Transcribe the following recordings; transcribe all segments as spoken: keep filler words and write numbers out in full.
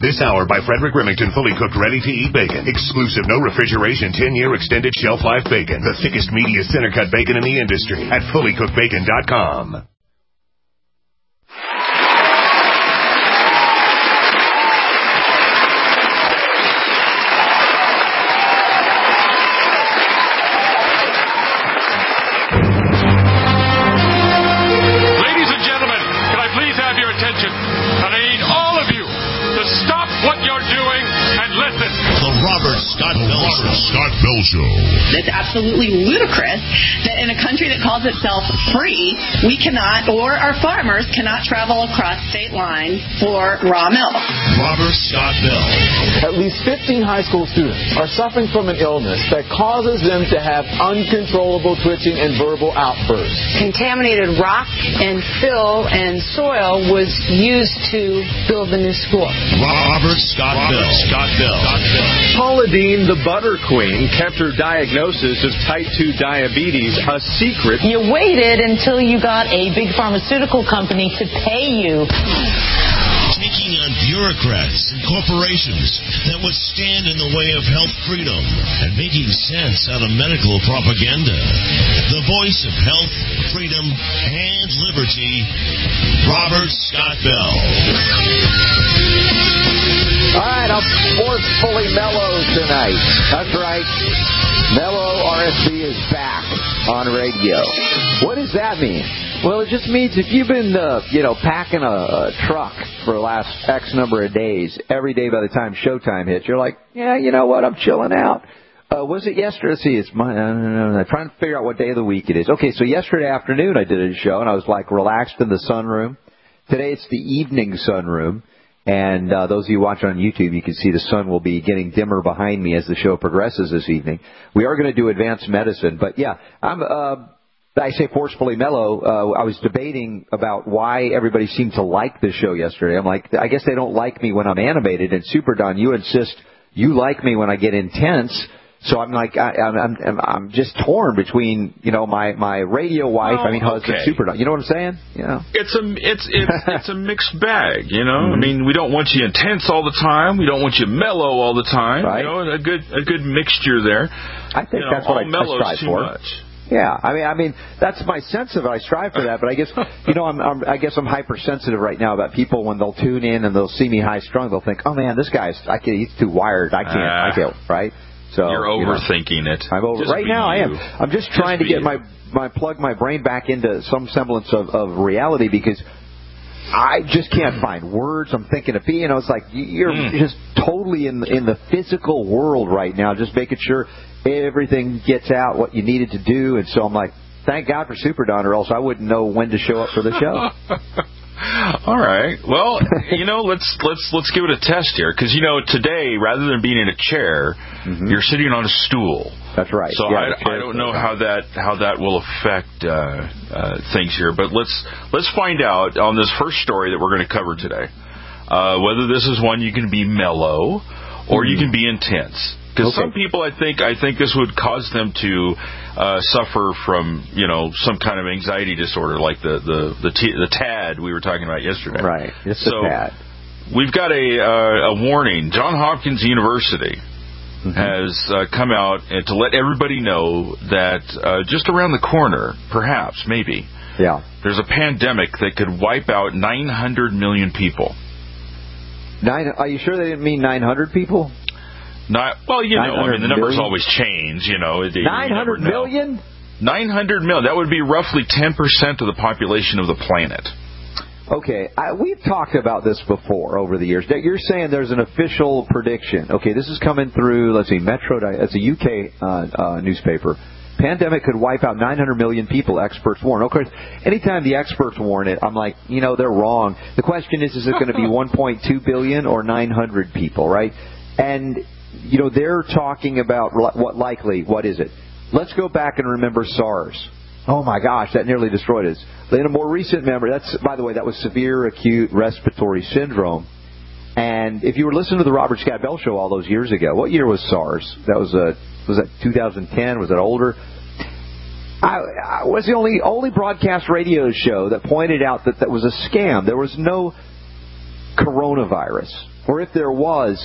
This hour by Frederick Remington, fully cooked, ready-to-eat bacon. Exclusive, no refrigeration, ten-year extended shelf life bacon. The thickest, meatiest center-cut bacon in the industry at fully cooked bacon dot com. Scott Bell Show. Scott Bell Show. It's absolutely ludicrous that in a country that calls itself free, we cannot, or our farmers cannot travel across state lines for raw milk. Robert Scott Bell. At least fifteen high school students are suffering from an illness that causes them to have uncontrollable twitching and verbal outbursts. Contaminated rock and fill and soil was used to build the new school. Robert Scott Robert Bell. Scott Bell. Scott Bell. Paula Deen, the butter queen, kept her diagnosis of type two diabetes a secret. You waited until you got a big pharmaceutical company to pay you. Taking on bureaucrats and corporations that would stand in the way of health freedom and making sense out of medical propaganda. The voice of health, freedom, and liberty, Robert Scott Bell. All right, I'm forcefully mellow tonight. That's right. Mellow R S B is back on radio. What does that mean? Well, it just means if you've been, uh, you know, packing a, a truck for the last X number of days, every day by the time showtime hits, you're like, yeah, you know what, I'm chilling out. Uh, was it yesterday? Let's see, it's my, I don't know, I'm trying to figure out what day of the week it is. Okay, so yesterday afternoon I did a show, and I was, like, relaxed in the sunroom. Today it's the evening sunroom. And uh, those of you watching on YouTube, you can see the sun will be getting dimmer behind me as the show progresses this evening. We are going to do advanced medicine. But, yeah, I'm, uh, I say forcefully mellow. Uh, I was debating about why everybody seemed to like the show yesterday. I'm like, I guess they don't like me when I'm animated. And Super Don, you insist you like me when I get intense. So I'm like, I, I'm, I'm, I'm just torn between, you know, my, my radio wife, oh, I mean, husband, okay. Super, you know what I'm saying? You know? It's a, it's, it's, it's a mixed bag, you know? Mm-hmm. I mean, we don't want you intense all the time. We don't want you mellow all the time. Right. You know, a good, a good mixture there. I think you that's know, what I, I strive too for. Much. Yeah, I mean, I mean, that's my sense of it. I strive for that, but I guess, you know, I'm, I'm I guess I'm hypersensitive right now about people when they'll tune in and they'll see me high strung. They'll think, oh man, this guy's, I can't, he's too wired. I can't, uh, I can't, right? So, You're overthinking you know, it. I'm over, right now, you. I am. I'm just trying just to get my, my plug my brain back into some semblance of, of reality because I just can't find words. I'm thinking of, you know, it's like you're mm. just totally in in the physical world right now, just making sure everything gets out what you needed to do. And so I'm like, thank God for Super Don, or else I wouldn't know when to show up for the show. All right. Well, you know, let's let's let's give it a test here, because you know today, rather than being in a chair, mm-hmm. you're sitting on a stool. That's right. So yeah, I, I don't know how that how that will affect uh, uh, things here, but let's let's find out on this first story that we're going to cover today uh, whether this is one you can be mellow or mm-hmm. you can be intense. Because okay. some people, I think, I think this would cause them to uh, suffer from, you know, some kind of anxiety disorder, like the the the, t- the T A D we were talking about yesterday. Right, it's so the T A D. We've got a uh, a warning. Johns Hopkins University mm-hmm. has uh, come out and to let everybody know that uh, just around the corner, perhaps, maybe, yeah, there's a pandemic that could wipe out nine hundred million people. Nine? Are you sure they didn't mean nine hundred people? Not, well, you know, I mean, the numbers million? always change, you know. nine hundred million? nine hundred million. That would be roughly ten percent of the population of the planet. Okay, I, we've talked about this before over the years. You're saying there's an official prediction. Okay, this is coming through, let's see, Metro, it's a U K uh, uh, newspaper. Pandemic could wipe out nine hundred million people, experts warn. Of course, anytime the experts warn it, I'm like, you know, they're wrong. The question is, is it going to be one point two billion or nine hundred people, right? And you know, they're talking about what likely, what is it? Let's go back and remember SARS. Oh, my gosh, that nearly destroyed us. In a more recent memory, that's, by the way, that was severe acute respiratory syndrome. And if you were listening to the Robert Scott Bell Show all those years ago, what year was SARS? That was, a, was that two thousand ten? Was that older? I, I was the only only broadcast radio show that pointed out that that was a scam. There was no coronavirus. or if there was,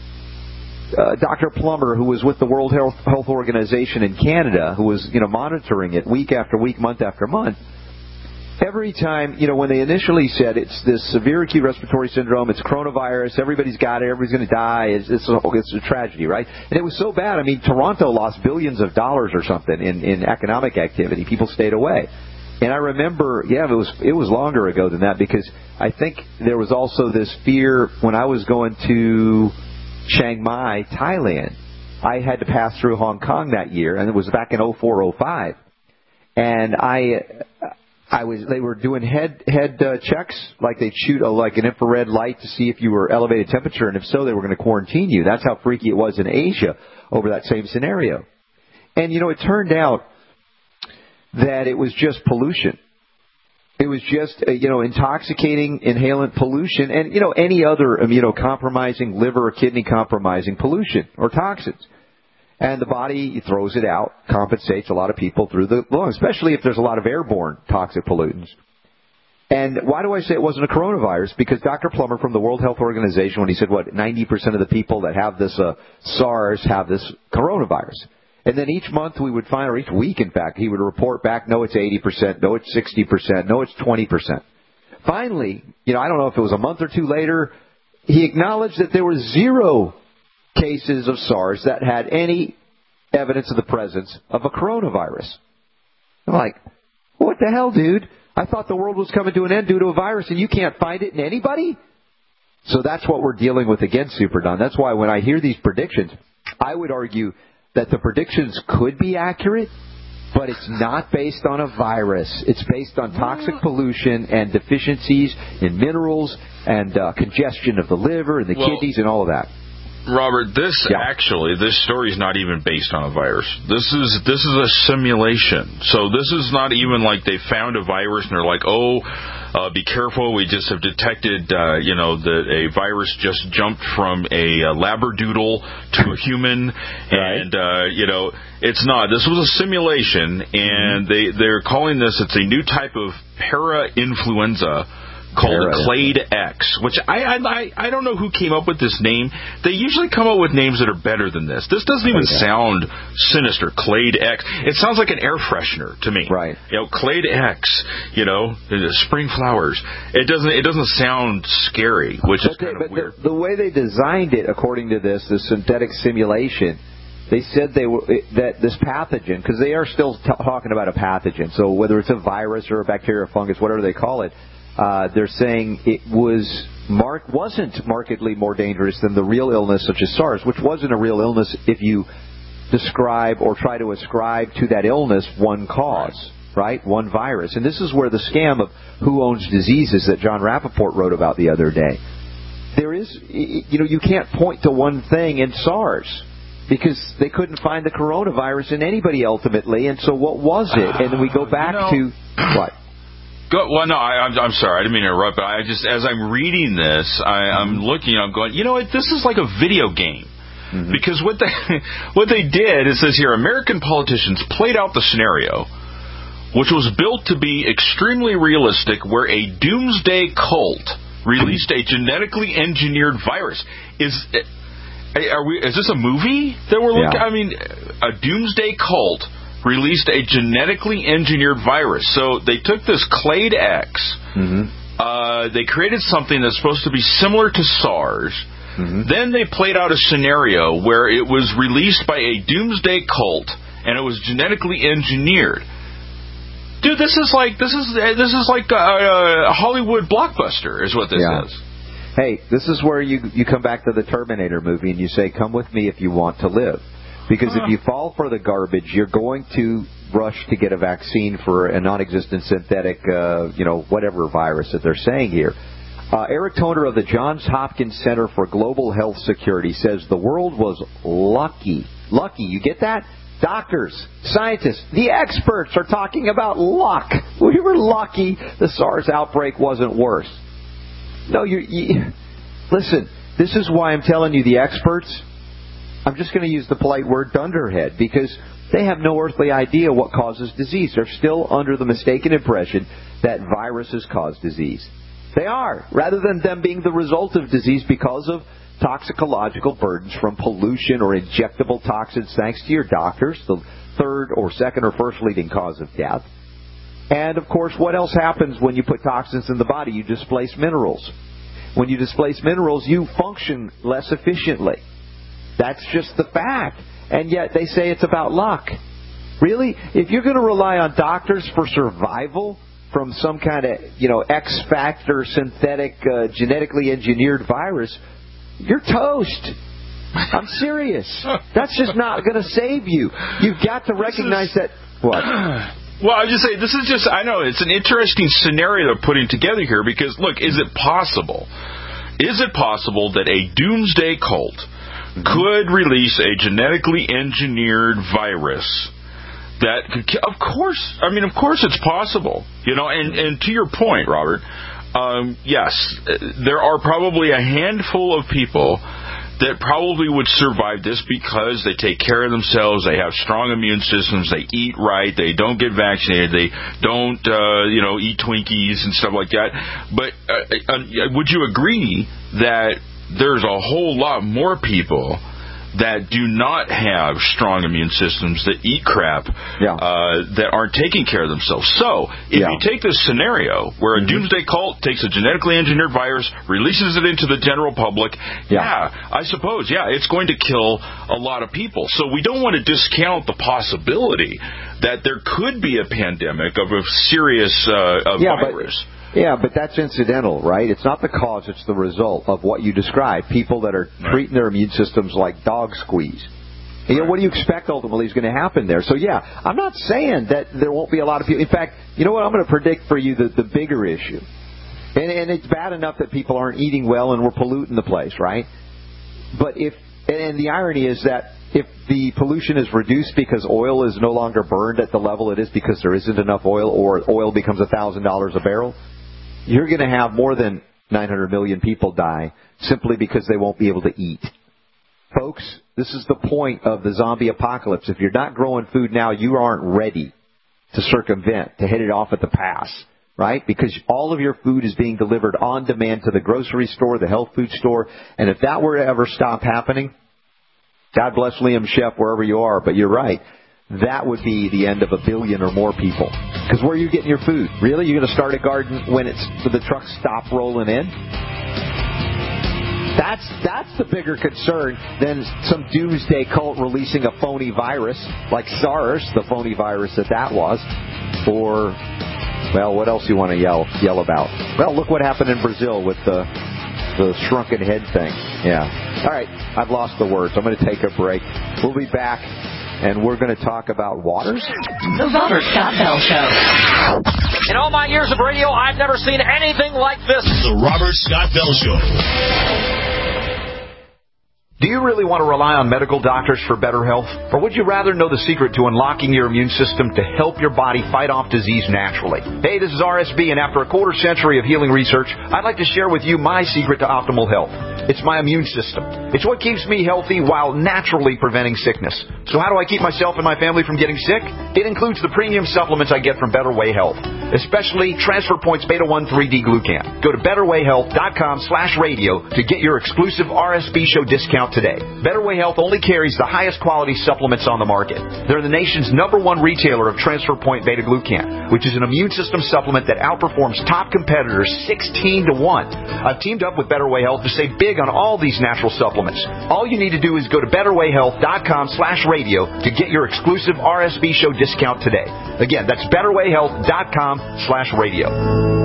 uh, Doctor Plummer, who was with the World Health, Health Organization in Canada, who was, you know, monitoring it week after week, month after month, every time, you know, when they initially said it's this severe acute respiratory syndrome, it's coronavirus, everybody's got it, everybody's going to die, it's, it's, a, it's a tragedy, right? And it was so bad, I mean, Toronto lost billions of dollars or something in, in economic activity. People stayed away. And I remember, yeah, it was it was longer ago than that, because I think there was also this fear when I was going to Chiang Mai, Thailand. I had to pass through Hong Kong that year, and it was back in oh four oh five. And I... I was. They were doing head head uh, checks, like they'd shoot a, like an infrared light to see if you were elevated temperature, and if so, they were going to quarantine you. That's how freaky it was in Asia over that same scenario. And you know, it turned out that it was just pollution. It was just uh, you know intoxicating inhalant pollution, and you know any other immunocompromising, liver or kidney compromising pollution or toxins. And the body throws it out, compensates a lot of people through the lungs, especially if there's a lot of airborne toxic pollutants. And why do I say it wasn't a coronavirus? Because Doctor Plummer from the World Health Organization, when he said, what, ninety percent of the people that have this uh, SARS have this coronavirus. And then each month we would find, or each week, in fact, he would report back, no, it's eighty percent, no, it's sixty percent, no, it's twenty percent. Finally, you know, I don't know if it was a month or two later, he acknowledged that there was zero cases of SARS that had any evidence of the presence of a coronavirus. I'm like, what the hell, dude? I thought the world was coming to an end due to a virus, and you can't find it in anybody? So that's what we're dealing with again, Super Don. That's why when I hear these predictions, I would argue that the predictions could be accurate, but it's not based on a virus. It's based on toxic pollution and deficiencies in minerals and uh, congestion of the liver and the well, kidneys and all of that. Robert, this yeah. actually, this story is not even based on a virus. This is this is a simulation. So this is not even like they found a virus and they're like, oh, uh, be careful. We just have detected, uh, you know, that a virus just jumped from a, a labradoodle to a human, right. and uh, you know, it's not. This was a simulation, and they they're calling this. It's a new type of para-influenza called Clade X, which I, I I don't know who came up with this name. They usually come up with names that are better than this. This doesn't even okay. sound sinister. Clade X. It sounds like an air freshener to me. Right. You know, Clade X. You know, spring flowers. It doesn't it doesn't sound scary, which but is kind they, of weird. The, the way they designed it, according to this, this synthetic simulation, they said they were that this pathogen, because they are still t- talking about a pathogen. So whether it's a virus or a bacteria or fungus, whatever they call it. Uh, they're saying it was mark wasn't markedly more dangerous than the real illness such as SARS, which wasn't a real illness if you describe or try to ascribe to that illness one cause, right? One virus. And this is where the scam of who owns diseases that John Rappaport wrote about the other day. There is, you know, you can't point to one thing in SARS because they couldn't find the coronavirus in anybody ultimately. And so what was it? And then we go back uh, you know, to what? Go, well, no, I, I'm, I'm sorry. I didn't mean to interrupt, but I just, as I'm reading this, I, I'm looking, I'm going, you know what, this is like a video game. Mm-hmm. Because what they, what they did, it says here, American politicians played out the scenario, which was built to be extremely realistic, where a doomsday cult released a genetically engineered virus. Is are we? Is this a movie that we're looking at? Yeah. I mean, a doomsday cult released a genetically engineered virus. So they took this Clade X, mm-hmm. uh, they created something that's supposed to be similar to SARS. Mm-hmm. Then they played out a scenario where it was released by a doomsday cult, and it was genetically engineered. Dude, this is like this is this is like a, a Hollywood blockbuster, is what this yeah. is. Hey, this is where you you come back to the Terminator movie and you say, "Come with me if you want to live." Because if you fall for the garbage, you're going to rush to get a vaccine for a non-existent synthetic, uh, you know, whatever virus that they're saying here. Uh, Eric Toner of the Johns Hopkins Center for Global Health Security says the world was lucky. Lucky, you get that? Doctors, scientists, the experts are talking about luck. We were lucky the SARS outbreak wasn't worse. No, you, you listen, this is why I'm telling you the experts, I'm just going to use the polite word dunderhead, because they have no earthly idea what causes disease. They're still under the mistaken impression that viruses cause disease. They are, rather than them being the result of disease because of toxicological burdens from pollution or injectable toxins, thanks to your doctors, the third or second or first leading cause of death. And, of course, what else happens when you put toxins in the body? You displace minerals. When you displace minerals, you function less efficiently. That's just the fact. And yet they say it's about luck. Really? If you're going to rely on doctors for survival from some kind of, you know, X-factor synthetic, uh, genetically engineered virus, you're toast. I'm serious. That's just not going to save you. You've got to recognize that. What? Well, I was just saying, this is just, I know, it's an interesting scenario they're putting together here because, look, is it possible? Is it possible that a doomsday cult could release a genetically engineered virus that could kill? Of course. I mean, of course it's possible. You know, and, and to your point, Robert, um, yes, there are probably a handful of people that probably would survive this because they take care of themselves, they have strong immune systems, they eat right, they don't get vaccinated, they don't, uh, you know, eat Twinkies and stuff like that. But uh, uh, would you agree that there's a whole lot more people that do not have strong immune systems, that eat crap, yeah. uh, that aren't taking care of themselves? So, if yeah. you take this scenario where a mm-hmm. doomsday cult takes a genetically engineered virus, releases it into the general public, yeah. yeah, I suppose, yeah, it's going to kill a lot of people. So we don't want to discount the possibility that there could be a pandemic of a serious uh, yeah, virus. But- Yeah, but that's incidental, right? It's not the cause, it's the result of what you described. People that are right. treating their immune systems like dog squeeze. You know, what do you expect ultimately is going to happen there? So, yeah, I'm not saying that there won't be a lot of people. In fact, you know what? I'm going to predict for you the, the bigger issue. And, and it's bad enough that people aren't eating well and we're polluting the place, right? But if, and the irony is that if the pollution is reduced because oil is no longer burned at the level it is because there isn't enough oil, or oil becomes one thousand dollars a barrel, you're going to have more than nine hundred million people die simply because they won't be able to eat. Folks, this is the point of the zombie apocalypse. If you're not growing food now, you aren't ready to circumvent, to hit it off at the pass, right? Because all of your food is being delivered on demand to the grocery store, the health food store. And if that were to ever stop happening, God bless Liam Chef wherever you are, but you're right. That would be the end of a billion or more people. Because where are you getting your food? Really? You're going to start a garden when it's when the trucks stop rolling in? That's that's the bigger concern than some doomsday cult releasing a phony virus like SARS, the phony virus that that was. Or, well, what else do you want to yell yell about? Well, look what happened in Brazil with the the shrunken head thing. Yeah. All right. I've lost the words. I'm going to take a break. We'll be back. And we're going to talk about waters? The Robert Scott Bell Show. In all my years of radio, I've never seen anything like this. The Robert Scott Bell Show. Do you really want to rely on medical doctors for better health? Or would you rather know the secret to unlocking your immune system to help your body fight off disease naturally? Hey, this is R S B, and after a quarter century of healing research, I'd like to share with you my secret to optimal health. It's my immune system. It's what keeps me healthy while naturally preventing sickness. So how do I keep myself and my family from getting sick? It includes the premium supplements I get from Better Way Health, especially Transfer Points Beta one three D Glucan. Go to betterwayhealth.com slash radio to get your exclusive R S B show discount today. Better Way Health only carries the highest quality supplements on the market. They're the nation's number one retailer of Transfer Point Beta Glucan, which is an immune system supplement that outperforms top competitors sixteen to one. I've teamed up with Better Way Health to save big on all these natural supplements. All you need to do is go to betterwayhealth.com slash radio to get your exclusive R S B show discount today. Again, that's betterwayhealth.com slash radio.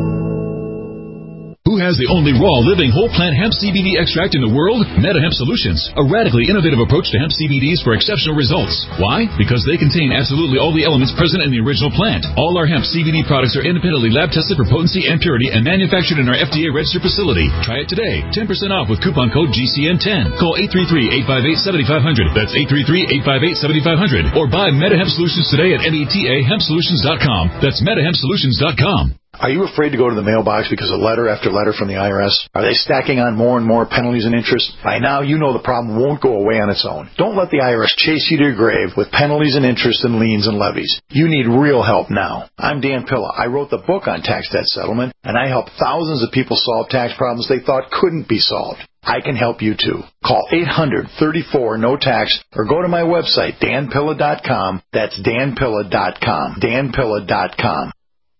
Who has the only raw, living, whole plant hemp C B D extract in the world? MetaHemp Solutions, a radically innovative approach to hemp C B Ds for exceptional results. Why? Because they contain absolutely all the elements present in the original plant. All our hemp C B D products are independently lab tested for potency and purity and manufactured in our F D A-registered facility. Try it today. ten percent off with coupon code G C N ten. Call eight three three, eight five eight, seven five zero zero. That's eight three three, eight five eight, seven five zero zero. Or buy MetaHemp Solutions today at meta hemp solutions dot com. That's meta hemp solutions dot com. Are you afraid to go to the mailbox because of letter after letter from the I R S? Are they stacking on more and more penalties and interest? By now, you know the problem won't go away on its own. Don't let the I R S chase you to your grave with penalties and interest and liens and levies. You need real help now. I'm Dan Pilla. I wrote the book on tax debt settlement, and I help thousands of people solve tax problems they thought couldn't be solved. I can help you too. Call eight hundred, thirty-four, no tax or go to my website, dan pilla dot com. That's dan pilla dot com. dan pilla dot com.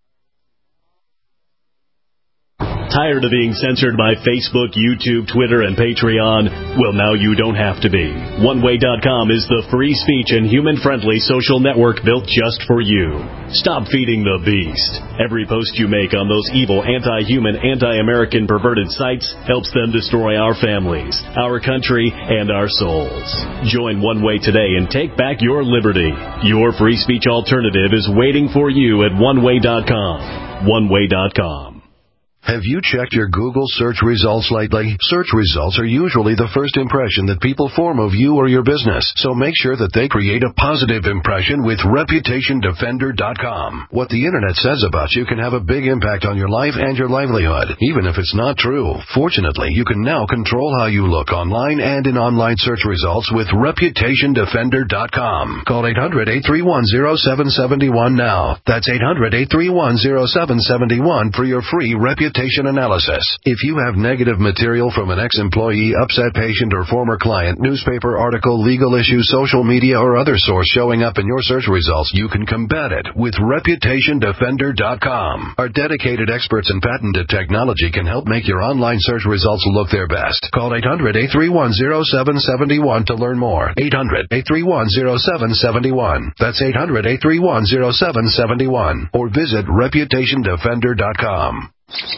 Tired of being censored by Facebook, YouTube, Twitter, and Patreon? Well, now you don't have to be. one way dot com is the free speech and human-friendly social network built just for you. Stop feeding the beast. Every post you make on those evil, anti-human, anti-American perverted sites helps them destroy our families, our country, and our souls. Join One Way today and take back your liberty. Your free speech alternative is waiting for you at one way dot com. one way dot com. Have you checked your Google search results lately? Search results are usually the first impression that people form of you or your business, so make sure that they create a positive impression with reputation defender dot com. What the Internet says about you can have a big impact on your life and your livelihood, even if it's not true. Fortunately, you can now control how you look online and in online search results with reputation defender dot com. Call eight hundred, eight three one, zero seven seven one now. That's eight hundred, eight three one, zero seven seven one for your free reputation analysis. If you have negative material from an ex-employee, upset patient, or former client, newspaper article, legal issue, social media, or other source showing up in your search results, you can combat it with reputation defender dot com. Our dedicated experts in patented technology can help make your online search results look their best. Call eight hundred, eight three one, zero seven seven one to learn more. eight hundred, eight three one, zero seven seven one. That's eight hundred, eight three one, zero seven seven one. Or visit reputation defender dot com.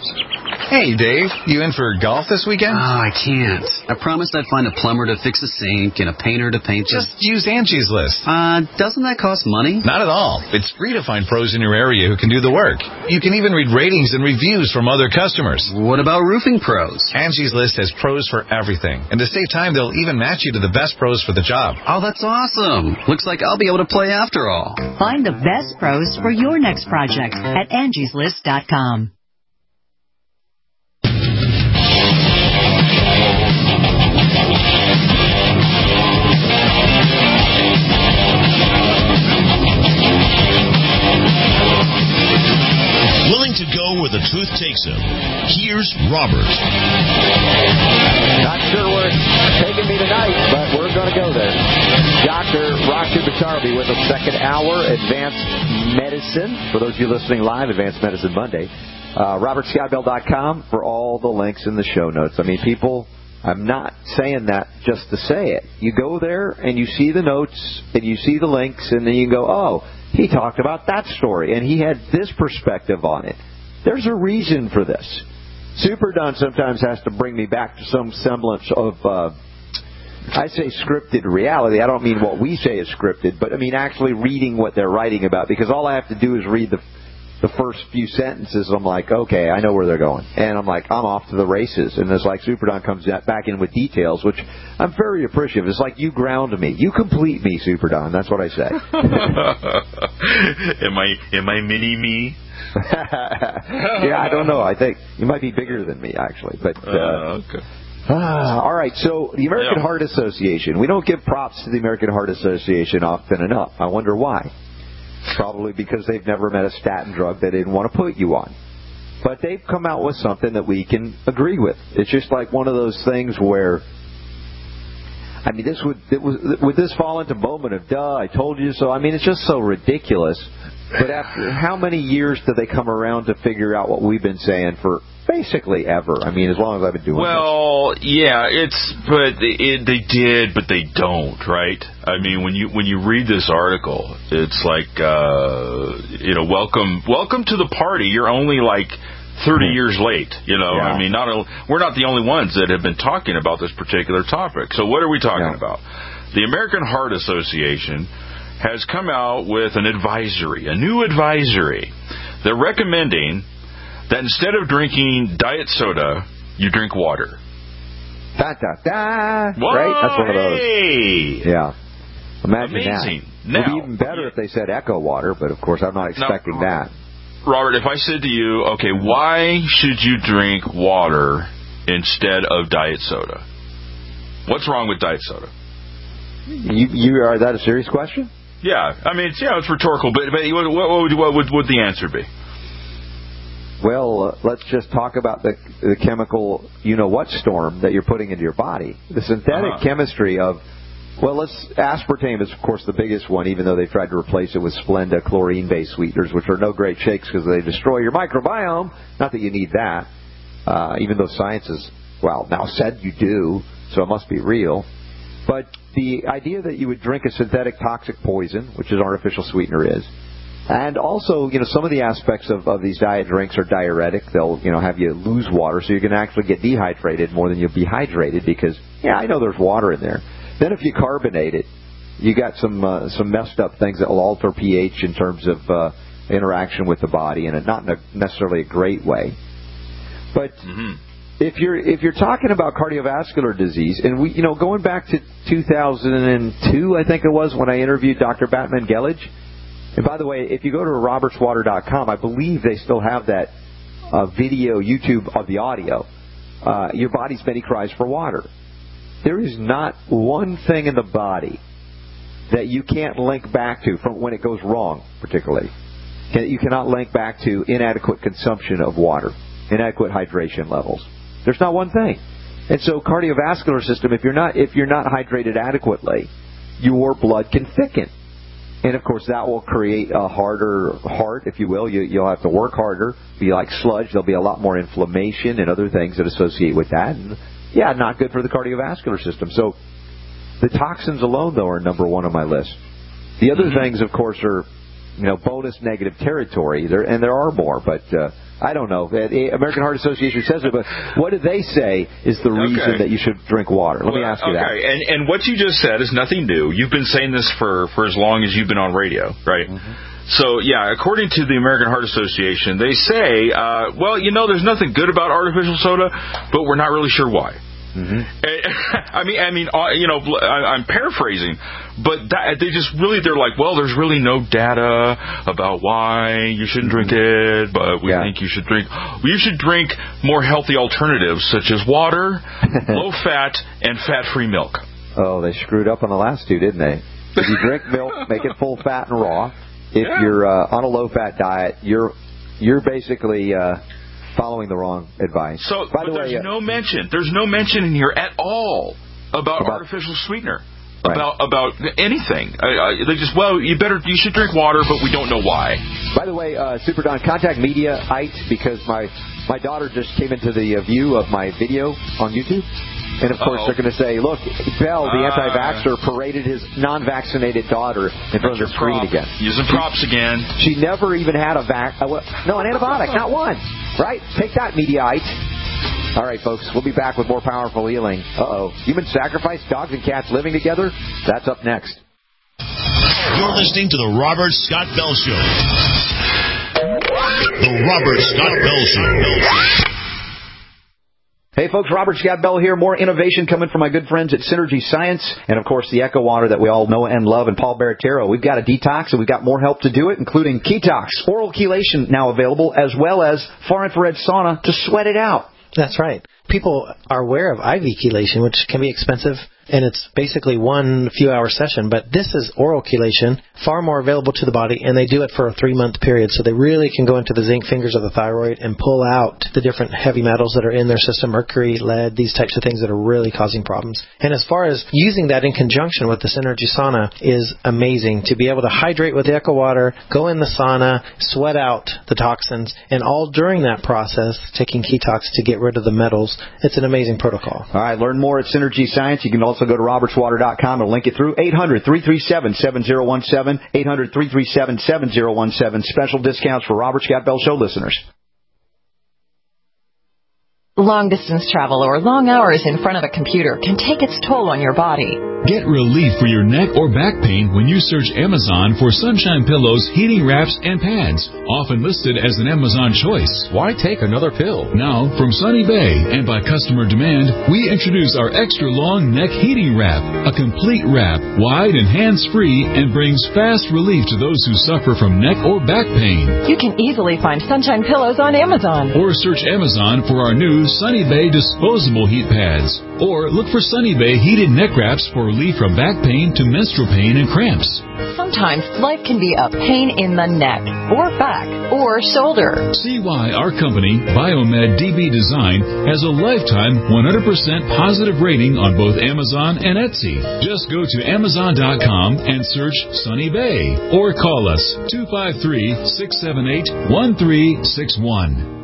Hey, Dave, you in for golf this weekend? Oh, I can't. I promised I'd find a plumber to fix a sink and a painter to paint the... Just use Angie's List. Uh, doesn't that cost money? Not at all. It's free to find pros in your area who can do the work. You can even read ratings and reviews from other customers. What about roofing pros? Angie's List has pros for everything. And to save time, they'll even match you to the best pros for the job. Oh, that's awesome. Looks like I'll be able to play after all. Find the best pros for your next project at angies list dot com. Willing to go where the truth takes him. Here's Robert. Not sure where it's taking me tonight, but we're going to go there. Doctor Rashid Bashar will be with us second hour, Advanced Medicine. For those of you listening live, Advanced Medicine Monday. Uh, robert scott bell dot com for all the links in the show notes. I mean, people, I'm not saying that just to say it. You go there and you see the notes and you see the links, and then you go, oh, he talked about that story and he had this perspective on it. There's a reason for this. Super Don sometimes has to bring me back to some semblance of, uh, I say scripted reality. I don't mean what we say is scripted, but I mean actually reading what they're writing about, because all I have to do is read the the first few sentences. I'm like, okay, I know where they're going. And I'm like, I'm off to the races. And it's like Super Don comes back in with details, which I'm very appreciative. It's like you ground me. You complete me, Super Don. That's what I say. am I am I mini me? Yeah, I don't know. I think you might be bigger than me, actually. But uh, uh, okay. Ah, all right, so the American yeah. Heart Association. We don't give props to the American Heart Association often enough. I wonder why. Probably because they've never met a statin drug they didn't want to put you on. But they've come out with something that we can agree with. It's just like one of those things where, I mean, this would, it was, would this fall into moment of, duh, I told you so? I mean, it's just so ridiculous. But after how many years do they come around to figure out what we've been saying for basically ever? I mean, as long as I've been doing well, this. Well, yeah, it's, but it, they did, but they don't, right? I mean, when you when you read this article, it's like, uh, you know, welcome welcome to the party. You're only like thirty years late, you know. Yeah. I mean, not a, we're not the only ones that have been talking about this particular topic. So what are we talking yeah. about? The American Heart Association has come out with an advisory, a new advisory. They're recommending that instead of drinking diet soda, you drink water. Da, da, da. Whoa, right? That's one of those. Hey. Yeah. Imagine Amazing. that. Now, it would be even better if they said Echo water, but of course I'm not expecting now, that. Robert, if I said to you, okay, why should you drink water instead of diet soda? What's wrong with diet soda? You, you are that a serious question? Yeah, I mean, it's, yeah, it's rhetorical, but, but what, what, would, what would, would the answer be? Well, uh, let's just talk about the, the chemical you-know-what storm that you're putting into your body. The synthetic uh-huh. chemistry of, well, let's aspartame is, of course, the biggest one, even though they tried to replace it with Splenda chlorine-based sweeteners, which are no great shakes because they destroy your microbiome. Not that you need that, uh, even though science has, well, now said you do, so it must be real. But the idea that you would drink a synthetic toxic poison, which is artificial sweetener is, and also, you know, some of the aspects of, of these diet drinks are diuretic. They'll, you know, have you lose water, so you're going to actually get dehydrated more than you'll be hydrated because, yeah, I know there's water in there. Then if you carbonate it, you got some uh, some messed up things that will alter pH in terms of uh, interaction with the body, and not in a, necessarily a great way. But mm-hmm. if you're if you're talking about cardiovascular disease, and we, you know, going back to two thousand two, I think it was when I interviewed Doctor Batman Gelage. And by the way, if you go to roberts water dot com, I believe they still have that uh, video, YouTube of the audio. Uh, your body's many cries for water. There is not one thing in the body that you can't link back to from when it goes wrong, particularly. You cannot link back to inadequate consumption of water, inadequate hydration levels. There's not one thing. And so cardiovascular system, if you're not if you're not hydrated adequately, your blood can thicken. And, of course, that will create a harder heart, if you will. You, you'll have to work harder, be like sludge. There'll be a lot more inflammation and other things that associate with that. And, yeah, not good for the cardiovascular system. So the toxins alone, though, are number one on my list. The other mm-hmm. things, of course, are, you know, bonus negative territory. There, and there are more, but uh, I don't know. The American Heart Association says it, but what do they say is the reason okay. that you should drink water? Let well, me ask you okay. that. Okay, and, and what you just said is nothing new. You've been saying this for, for as long as you've been on radio, right? Mm-hmm. So, yeah, according to the American Heart Association, they say, uh, well, you know, there's nothing good about artificial soda, but we're not really sure why. Mm-hmm. I mean, I mean, you know, I'm paraphrasing, but that, they just really, they're like, well, there's really no data about why you shouldn't drink it, but we yeah. think you should drink. You should drink more healthy alternatives such as water, low fat, and fat-free milk. Oh, they screwed up on the last two, didn't they? If you drink milk, make it full fat and raw. If yeah. you're uh, on a low-fat diet, you're you're basically uh, following the wrong advice. So, By but the there's way, uh, no mention. There's no mention in here at all about, about artificial sweetener, right. about about anything. I, I, they just well, you better you should drink water, but we don't know why. By the way, uh, Super Don, contact Mediaite because my my daughter just came into the uh, view of my video on YouTube. And, of course, Uh-oh. they're going to say, look, Bell, the uh, anti-vaxxer, paraded his non-vaccinated daughter in front of the screen prop. again. Using props again. She never even had a vac... Uh, no, an antibiotic, not one. Right? Take that, Mediaite. All right, folks, we'll be back with more powerful healing. Uh-oh. Human sacrifice, dogs and cats living together? That's up next. You're listening to The Robert Scott Bell Show. The Robert Scott Bell Show. Hey folks, Robert Scott Bell here. More innovation coming from my good friends at Synergy Science. And of course the Echo Water that we all know and love, and Paul Baratero. We've got a detox and we've got more help to do it, including Ketox, oral chelation now available, as well as far infrared sauna to sweat it out. That's right. People are aware of I V chelation, which can be expensive, and it's basically one few-hour session. But this is oral chelation, far more available to the body, and they do it for a three-month period. So they really can go into the zinc fingers of the thyroid and pull out the different heavy metals that are in their system, mercury, lead, these types of things that are really causing problems. And as far as using that in conjunction with the Synergy Sauna is amazing. To be able to hydrate with the Echo Water, go in the sauna, sweat out the toxins, and all during that process, taking Ketox to get rid of the metals. It's an amazing protocol. All right, learn more at Synergy Science. You can also go to roberts water dot com and link it through eight hundred, three three seven, seven zero one seven, eight hundred, three three seven, seven zero one seven. Special discounts for Robert Scott Bell Show listeners. Long-distance travel or long hours in front of a computer can take its toll on your body. Get relief for your neck or back pain when you search Amazon for Sunshine Pillows, heating wraps, and pads, often listed as an Amazon choice. Why take another pill? Now, from Sunny Bay and by customer demand, we introduce our extra long neck heating wrap, a complete wrap, wide and hands-free, and brings fast relief to those who suffer from neck or back pain. You can easily find Sunshine Pillows on Amazon. Or search Amazon for our new Sunny Bay disposable heat pads. Or look for Sunny Bay heated neck wraps for relief from back pain to menstrual pain and cramps. Sometimes life can be a pain in the neck, or back, or shoulder. See why our company, Biomed D B Design, has a lifetime one hundred percent positive rating on both Amazon and Etsy. Just go to Amazon dot com and search Sunny Bay. Or call us two five three, six seven eight, one three six one.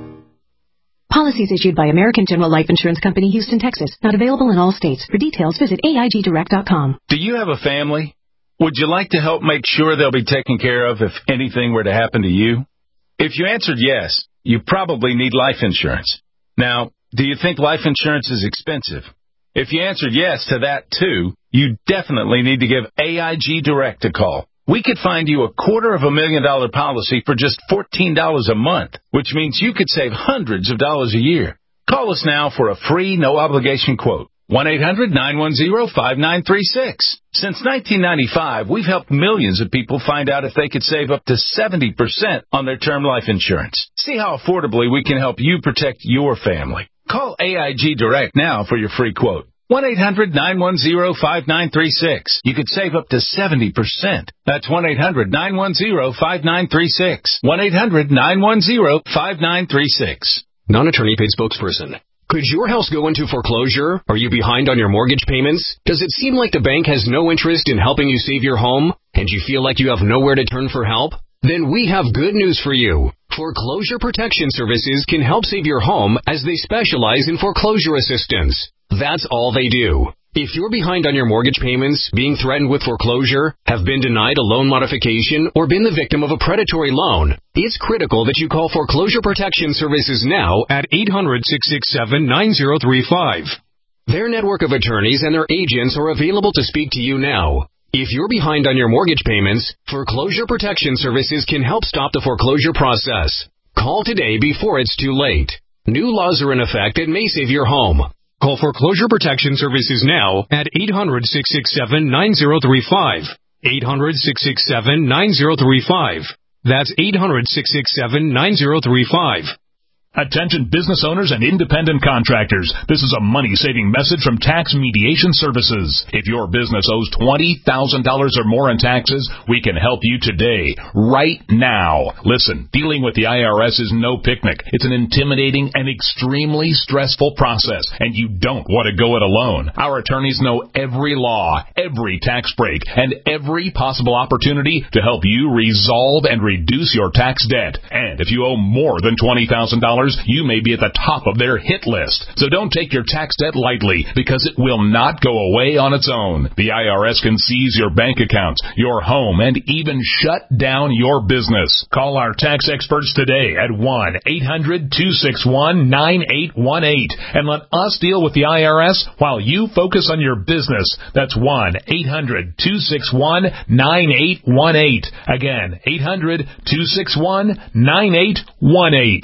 Policies issued by American General Life Insurance Company, Houston, Texas. Not available in all states. For details, visit A I G direct dot com. Do you have a family? Would you like to help make sure they'll be taken care of if anything were to happen to you? If you answered yes, you probably need life insurance. Now, do you think life insurance is expensive? If you answered yes to that too, you definitely need to give A I G Direct a call. We could find you a quarter of a million dollar policy for just fourteen dollars a month, which means you could save hundreds of dollars a year. Call us now for a free, no-obligation quote. one eight hundred nine one zero five nine three six. Since nineteen ninety-five, we've helped millions of people find out if they could save up to seventy percent on their term life insurance. See how affordably we can help you protect your family. Call A I G Direct now for your free quote. one eight hundred nine one zero five nine three six. You could save up to seventy percent. That's one eight hundred nine one zero five nine three six. one eight hundred nine one zero five nine three six. Non-attorney paid spokesperson. Could your house go into foreclosure? Are you behind on your mortgage payments? Does it seem like the bank has no interest in helping you save your home? And you feel like you have nowhere to turn for help? Then we have good news for you. Foreclosure Protection Services can help save your home as they specialize in foreclosure assistance. That's all they do. If you're behind on your mortgage payments, being threatened with foreclosure, have been denied a loan modification, or been the victim of a predatory loan, it's critical that you call Foreclosure Protection Services now at eight hundred six six seven nine zero three five. Their network of attorneys and their agents are available to speak to you now. If you're behind on your mortgage payments, Foreclosure Protection Services can help stop the foreclosure process. Call today before it's too late. New laws are in effect that may save your home. Call Foreclosure Protection Services now at eight hundred six six seven nine zero three five. eight hundred six six seven nine zero three five. That's eight hundred six six seven nine zero three five. Attention business owners and independent contractors. This is a money-saving message from Tax Mediation Services. If your business owes twenty thousand dollars or more in taxes, we can help you today, right now. Listen, dealing with the I R S is no picnic. It's an intimidating and extremely stressful process, and you don't want to go it alone. Our attorneys know every law, every tax break, and every possible opportunity to help you resolve and reduce your tax debt. And if you owe more than twenty thousand dollars, you may be at the top of their hit list. So don't take your tax debt lightly, because it will not go away on its own. The I R S can seize your bank accounts, your home, and even shut down your business. Call our tax experts today at one eight hundred two six one nine eight one eight and let us deal with the I R S while you focus on your business. That's one eight hundred two six one nine eight one eight. Again, eight hundred two six one nine eight one eight.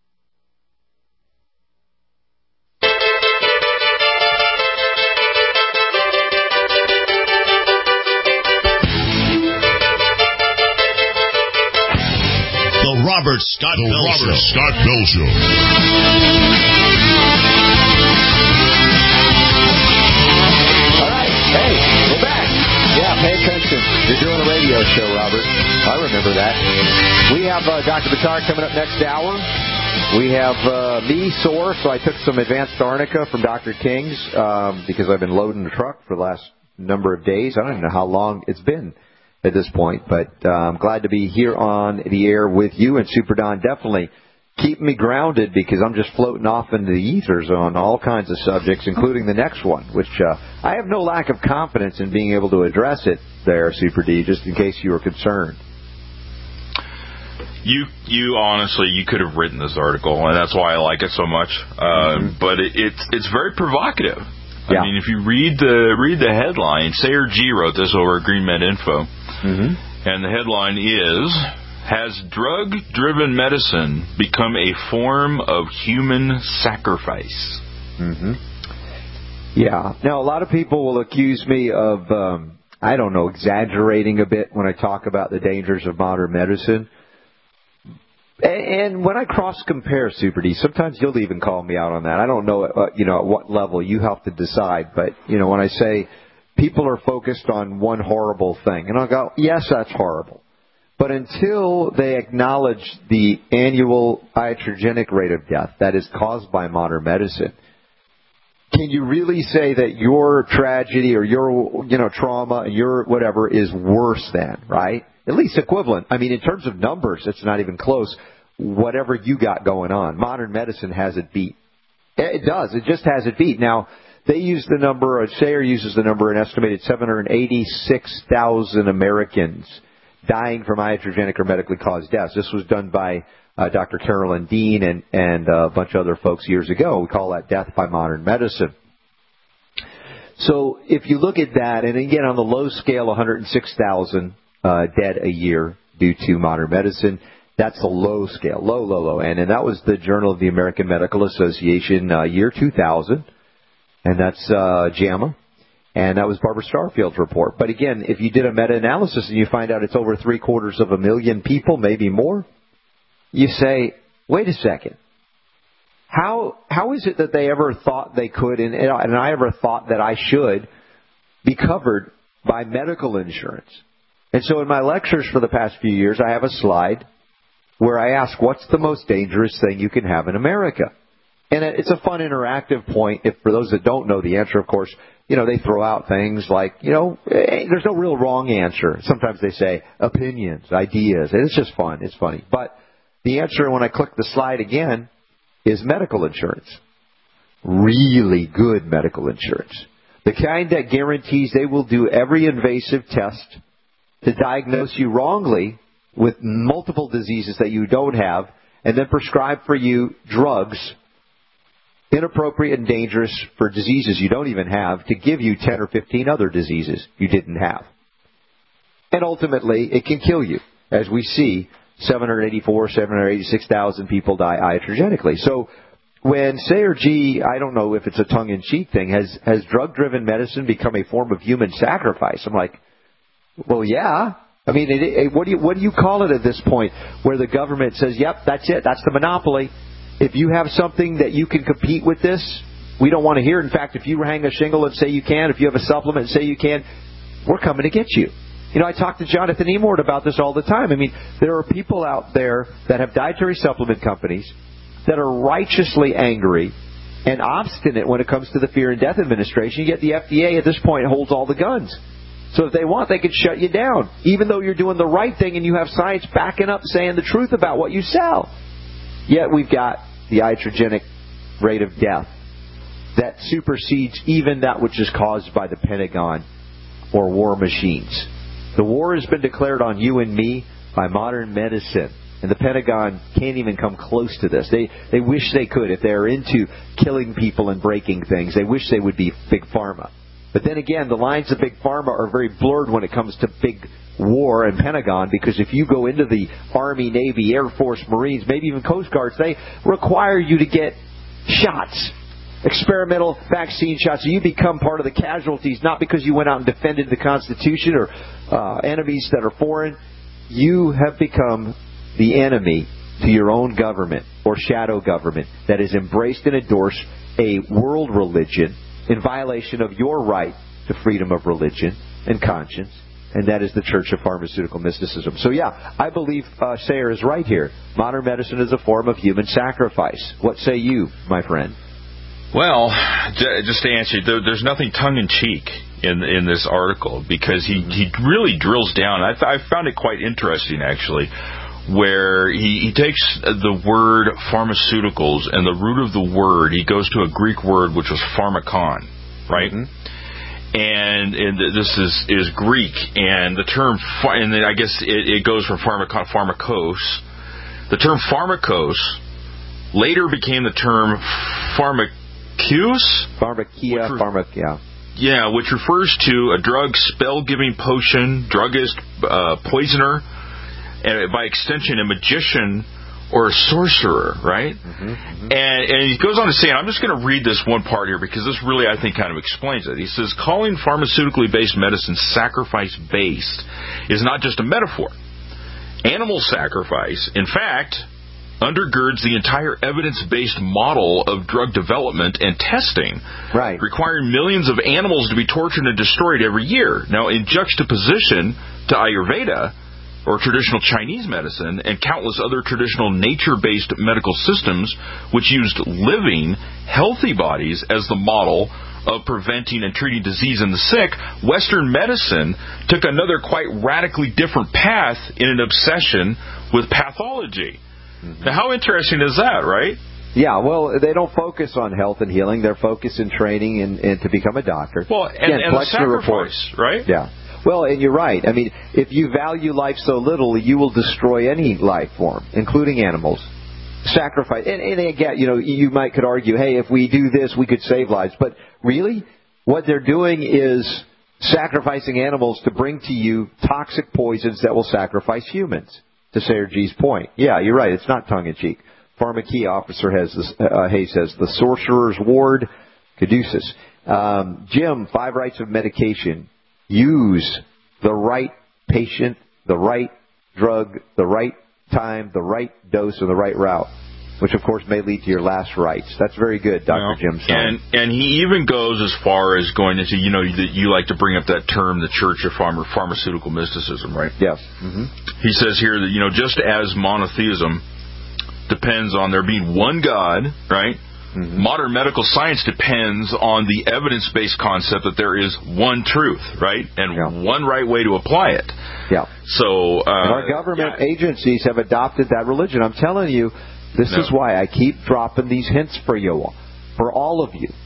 Robert Scott the Bell Robert Show. Scott Bell Show. All right. Hey, we're back. Yeah, pay attention. You're doing a radio show, Robert. I remember that. We have uh, Doctor Buttar coming up next hour. We have uh, me sore, so I took some advanced arnica from Doctor King's um, because I've been loading the truck for the last number of days. I don't even know how long it's been at this point, but uh, I'm glad to be here on the air with you, and Super Don definitely keep me grounded because I'm just floating off into the ethers on all kinds of subjects, including the next one, which uh, I have no lack of confidence in being able to address it there, Super D, just in case you were concerned. You, you honestly, you could have written this article, and that's why I like it so much. Uh, mm-hmm. But it, it's it's very provocative. I mean, if you read the read the headline, Sayer G wrote this over at GreenMed Info, mm-hmm. and the headline is, "Has drug-driven medicine become a form of human sacrifice?" Mm-hmm. Yeah. Now, a lot of people will accuse me of, um, I don't know, exaggerating a bit when I talk about the dangers of modern medicine. And when I cross-compare, Super D, sometimes you'll even call me out on that. I don't know, uh, you know, at what level. You have to decide. But, you know, when I say people are focused on one horrible thing, and I'll go, yes, that's horrible. But until they acknowledge the annual iatrogenic rate of death that is caused by modern medicine, can you really say that your tragedy or your, you know, trauma and your whatever is worse than, right? At least equivalent. I mean, in terms of numbers, it's not even close. Whatever you got going on, modern medicine has it beat. It does. It just has it beat. Now, they use the number, Sayer uses the number, an estimated seven hundred eighty-six thousand Americans dying from iatrogenic or medically caused deaths. This was done by uh, Doctor Carolyn Dean and, and uh, a bunch of other folks years ago. We call that death by modern medicine. So if you look at that, and again, on the low scale, one hundred six thousand uh, dead a year due to modern medicine. That's the low scale, low, low, low. And, and that was the Journal of the American Medical Association, uh, year two thousand. And that's uh, JAMA. And that was Barbara Starfield's report. But again, if you did a meta-analysis and you find out it's over three quarters of a million people, maybe more, you say, wait a second. How how is it that they ever thought they could, and, and I ever thought that I should, be covered by medical insurance? And so in my lectures for the past few years, I have a slide where I ask, what's the most dangerous thing you can have in America? And it's a fun interactive point. If for those that don't know the answer, of course, you know, they throw out things like, you know, there's no real wrong answer. Sometimes they say opinions, ideas, and it's just fun. It's funny. But the answer, when I click the slide again, is medical insurance. Really good medical insurance. The kind that guarantees they will do every invasive test to diagnose you wrongly with multiple diseases that you don't have, and then prescribe for you drugs, inappropriate and dangerous for diseases you don't even have, to give you ten or fifteen other diseases you didn't have. And ultimately, it can kill you. As we see, seven hundred eighty-four, seven hundred eighty-six thousand people die iatrogenically. So when Sayer G, I don't know if it's a tongue-in-cheek thing, has, has drug-driven medicine become a form of human sacrifice? I'm like, well, yeah. I mean, it, it, what do you what do you call it at this point, where the government says, yep, that's it, that's the monopoly. If you have something that you can compete with this, we don't want to hear. In fact, if you hang a shingle and say you can, if you have a supplement and say you can, we're coming to get you. You know, I talk to Jonathan Emord about this all the time. I mean, there are people out there that have dietary supplement companies that are righteously angry and obstinate when it comes to the Fear and Death Administration, yet the F D A at this point holds all the guns. So if they want, they can shut you down, even though you're doing the right thing and you have science backing up saying the truth about what you sell. Yet we've got the iatrogenic rate of death that supersedes even that which is caused by the Pentagon or war machines. The war has been declared on you and me by modern medicine. And the Pentagon can't even come close to this. They they wish they could. If they're into killing people and breaking things, they wish they would be Big Pharma. But then again, the lines of Big Pharma are very blurred when it comes to big war and Pentagon, because if you go into the Army, Navy, Air Force, Marines, maybe even Coast Guards, they require you to get shots, experimental vaccine shots. So you become part of the casualties, not because you went out and defended the Constitution or uh, enemies that are foreign. You have become the enemy to your own government or shadow government that has embraced and endorsed a world religion in violation of your right to freedom of religion and conscience, and that is the Church of Pharmaceutical Mysticism. So yeah, I believe uh, Sayer is right here. Modern medicine is a form of human sacrifice. What say you, my friend? Well, just to answer, there, there's nothing tongue-in-cheek in in this article, because he, he really drills down. I, I found it quite interesting, actually, where he, he takes the word pharmaceuticals and the root of the word, he goes to a Greek word which was pharmakon, right? Mm-hmm. And, and this is, is Greek, and the term, and then I guess it, it goes from pharmakon, pharmakos. The term pharmakos later became the term pharmakeia, pharmaceutics? Pharmakia, pharmakia. Yeah, which refers to a drug, spell-giving potion, druggist, uh, poisoner, and by extension, a magician or a sorcerer, right? Mm-hmm, mm-hmm. And, and he goes on to say, and I'm just going to read this one part here because this really, I think, kind of explains it. He says, calling pharmaceutically based medicine sacrifice-based is not just a metaphor. Animal sacrifice, in fact, undergirds the entire evidence-based model of drug development and testing, right, requiring millions of animals to be tortured and destroyed every year. Now, in juxtaposition to Ayurveda, or traditional Chinese medicine, and countless other traditional nature-based medical systems which used living, healthy bodies as the model of preventing and treating disease in the sick, Western medicine took another quite radically different path in an obsession with pathology. Mm-hmm. Now, how interesting is that, right? Yeah, well, they don't focus on health and healing. They're focused in training and, and to become a doctor. Well, and, Again, and the sacrifice, right? Yeah. Well, and you're right. I mean, if you value life so little, you will destroy any life form, including animals. Sacrifice. And, and again, you know, you might could argue, hey, if we do this, we could save lives. But really, what they're doing is sacrificing animals to bring to you toxic poisons that will sacrifice humans. To Sayer G's point. Yeah, you're right. It's not tongue-in-cheek. Pharmakia officer has this, uh, Hayes says, the sorcerer's ward, caduceus. Um, Jim, five rights of medication. Use the right patient, the right drug, the right time, the right dose, and the right route, which, of course, may lead to your last rites. That's very good, Doctor Well, Jim. And, and he even goes as far as going into, you know, that you like to bring up that term, the Church of Pharma, Pharmaceutical Mysticism, right? Yes. Mm-hmm. He says here that, you know, just as monotheism depends on there being one God, right? Mm-hmm. Modern medical science depends on the evidence-based concept that there is one truth, right? And yeah. one right way to apply it. Yeah. So, uh, and our government yeah. agencies have adopted that religion. I'm telling you, this no. is why I keep dropping these hints for you, for all of you.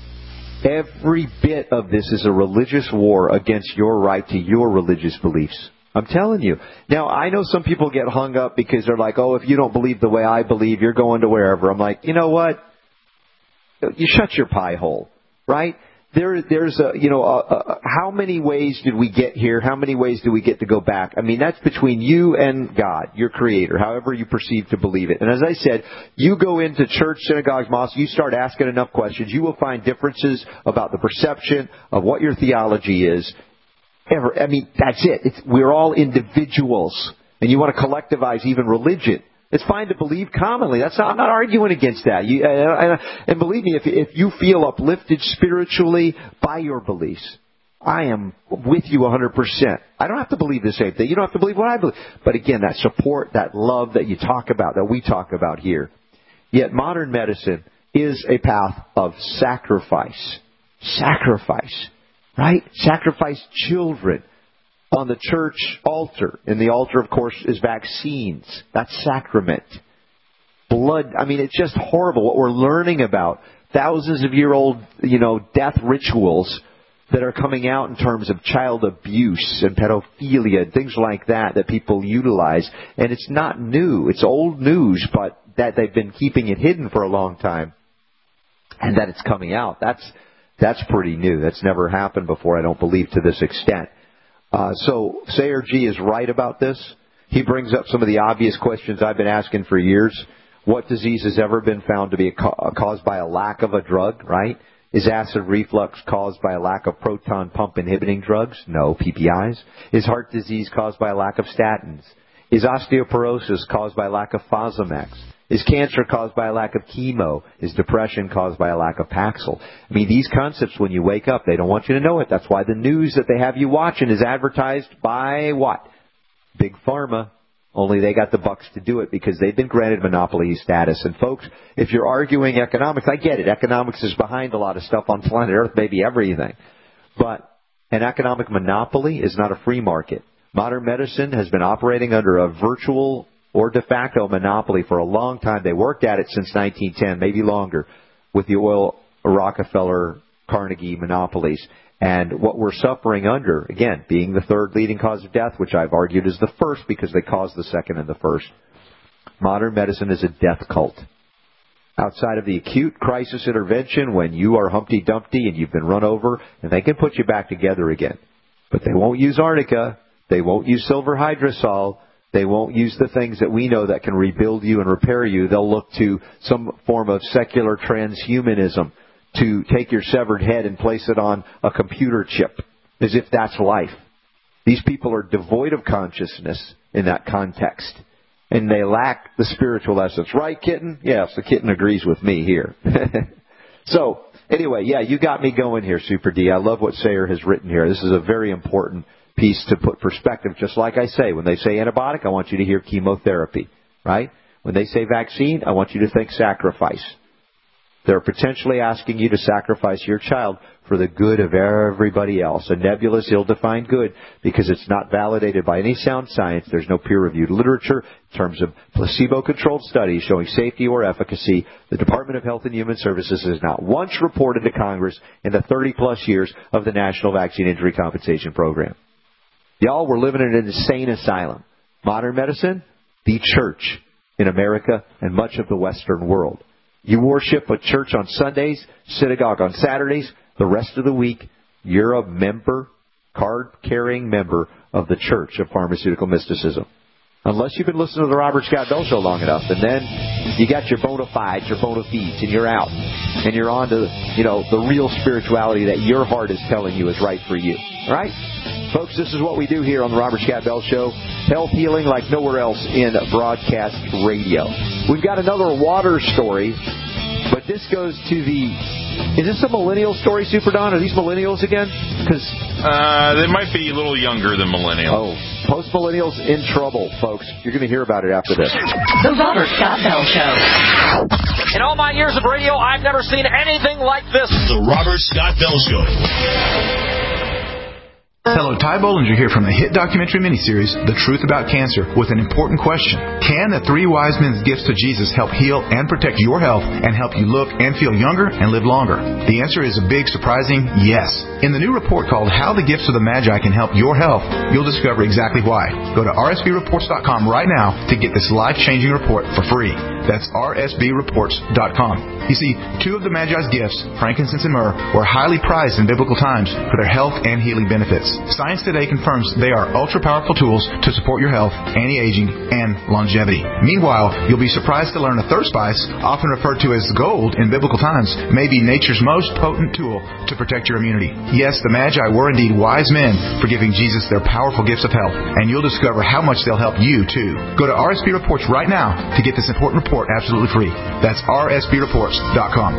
Every bit of this is a religious war against your right to your religious beliefs. I'm telling you. Now, I know some people get hung up because they're like, oh, if you don't believe the way I believe, you're going to wherever. I'm like, you know what? You shut your pie hole, right? There, there's a, you know, a, a, how many ways did we get here? How many ways do we get to go back? I mean, that's between you and God, your creator, however you perceive to believe it. And as I said, you go into church, synagogues, mosques, you start asking enough questions, you will find differences about the perception of what your theology is. Ever, I mean, that's it. It's, we're all individuals. And you want to collectivize even religion. It's fine to believe commonly. That's not, I'm not arguing against that. You, uh, and believe me, if, if you feel uplifted spiritually by your beliefs, I am with you one hundred percent. I don't have to believe the same thing. You don't have to believe what I believe. But again, that support, that love that you talk about, that we talk about here. Yet modern medicine is a path of sacrifice. Sacrifice. Right? Sacrifice children on the church altar. And the altar, of course, is vaccines. That's sacrament. Blood. I mean, it's just horrible what we're learning about. Thousands of year old, you know, death rituals that are coming out in terms of child abuse and pedophilia and things like that that people utilize. And it's not new. It's old news, but that they've been keeping it hidden for a long time. And that it's coming out. That's That's pretty new. That's never happened before, I don't believe, to this extent. Uh, so Sayer G is right about this. He brings up some of the obvious questions I've been asking for years. What disease has ever been found to be a ca- caused by a lack of a drug, right? Is acid reflux caused by a lack of proton pump inhibiting drugs? No, P P Is. Is heart disease caused by a lack of statins? Is osteoporosis caused by a lack of Fosamax? Is cancer caused by a lack of chemo? Is depression caused by a lack of Paxil? I mean, these concepts, when you wake up, they don't want you to know it. That's why the news that they have you watching is advertised by what? Big Pharma. Only they got the bucks to do it because they've been granted monopoly status. And folks, if you're arguing economics, I get it. Economics is behind a lot of stuff on planet Earth, maybe everything. But an economic monopoly is not a free market. Modern medicine has been operating under a virtual or de facto monopoly for a long time. They worked at it since nineteen ten, maybe longer, with the oil, Rockefeller, Carnegie monopolies. And what we're suffering under, again, being the third leading cause of death, which I've argued is the first because they caused the second and the first. Modern medicine is a death cult. outside of the acute crisis intervention when you are Humpty Dumpty and you've been run over, and they can put you back together again. But they won't use arnica. They won't use silver hydrosol. They won't use the things that we know that can rebuild you and repair you. They'll look to some form of secular transhumanism to take your severed head and place it on a computer chip, as if that's life. These people are devoid of consciousness in that context, and they lack the spiritual essence. Right, kitten? Yes, the kitten agrees with me here. So, anyway, yeah, you got me going here, Super D. I love what Sayer has written here. This is a very important piece to put perspective. Just like I say, when they say antibiotic, I want you to hear chemotherapy, right? When they say vaccine, I want you to think sacrifice. They're potentially asking you to sacrifice your child for the good of everybody else. A nebulous, ill-defined good, because it's not validated by any sound science. There's no peer-reviewed literature in terms of placebo-controlled studies showing safety or efficacy. The Department of Health and Human Services has not once reported to Congress in the thirty-plus years of the National Vaccine Injury Compensation Program. Y'all, we're living in an insane asylum. Modern medicine, the church in America and much of the Western world. You worship a church on Sundays, synagogue on Saturdays. The rest of the week, you're a member, card-carrying member of the Church of Pharmaceutical Mysticism. Unless you've been listening to the Robert Scott Bell Show long enough, and then you got your bona fides, your bona fides, and you're out. And you're on to, you know, the real spirituality that your heart is telling you is right for you. All right? Folks, this is what we do here on the Robert Scott Bell Show. Health healing like nowhere else in broadcast radio. We've got another water story, but this goes to the... Is this a millennial story, Super Don? Are these millennials again? Because uh, they might be a little younger than millennials. Oh, post-millennials in trouble, folks. You're going to hear about it after this. The Robert Scott Bell Show. In all my years of radio, I've never seen anything like this. The Robert Scott Bell Show. Hello, Ty Bollinger here from the hit documentary miniseries, The Truth About Cancer, with an important question. Can the three wise men's gifts to Jesus help heal and protect your health and help you look and feel younger and live longer? The answer is a big, surprising yes. In the new report called How the Gifts of the Magi Can Help Your Health, you'll discover exactly why. Go to R S B reports dot com right now to get this life-changing report for free. That's R S B reports dot com. You see, two of the Magi's gifts, frankincense and myrrh, were highly prized in biblical times for their health and healing benefits. Science today confirms they are ultra-powerful tools to support your health, anti-aging, and longevity. Meanwhile, you'll be surprised to learn a third spice, often referred to as gold in biblical times, may be nature's most potent tool to protect your immunity. Yes, the Magi were indeed wise men for giving Jesus their powerful gifts of health, and you'll discover how much they'll help you, too. Go to R S B Reports right now to get this important report absolutely free. That's R S B reports dot com.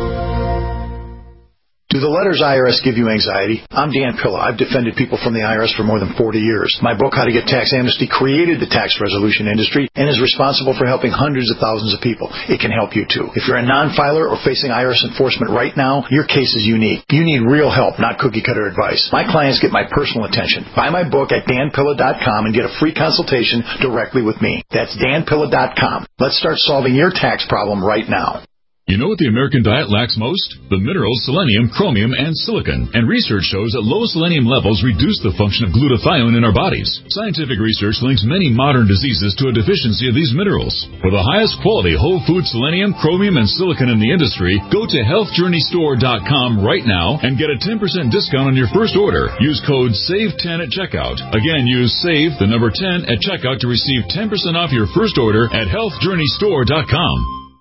Do the letters I R S give you anxiety? I'm Dan Pilla. I've defended people from the I R S for more than forty years. My book, How to Get Tax Amnesty, created the tax resolution industry and is responsible for helping hundreds of thousands of people. It can help you, too. If you're a non-filer or facing I R S enforcement right now, your case is unique. You need real help, not cookie-cutter advice. My clients get my personal attention. Buy my book at dan pilla dot com and get a free consultation directly with me. That's dan pilla dot com. Let's start solving your tax problem right now. You know what the American diet lacks most? The minerals selenium, chromium, and silicon. And research shows that low selenium levels reduce the function of glutathione in our bodies. Scientific research links many modern diseases to a deficiency of these minerals. For the highest quality whole food selenium, chromium, and silicon in the industry, go to health journey store dot com right now and get a ten percent discount on your first order. Use code save ten at checkout. Again, use SAVE, the number ten, at checkout to receive ten percent off your first order at health journey store dot com.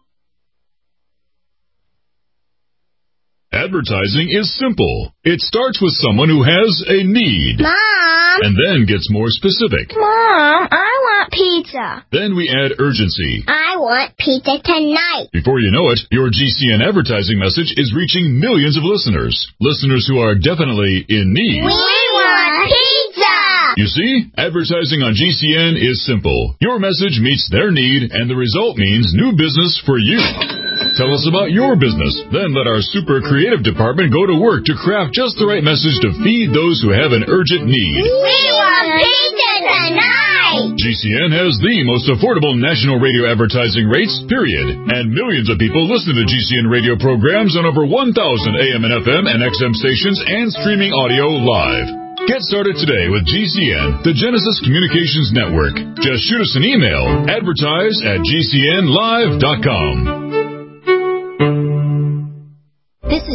Advertising is simple. It starts with someone who has a need. Mom! And then gets more specific. Mom, I want pizza. Then we add urgency. I want pizza tonight. Before you know it, your G C N advertising message is reaching millions of listeners. Listeners who are definitely in need. We want pizza! You see, advertising on G C N is simple. Your message meets their need, and the result means new business for you. Tell us about your business. Then let our super creative department go to work to craft just the right message to feed those who have an urgent need. We want pizza tonight! G C N has the most affordable national radio advertising rates, period. And millions of people listen to G C N radio programs on over one thousand A M and F M and X M stations and streaming audio live. Get started today with G C N, the Genesis Communications Network. Just shoot us an email, advertise at G C N live dot com.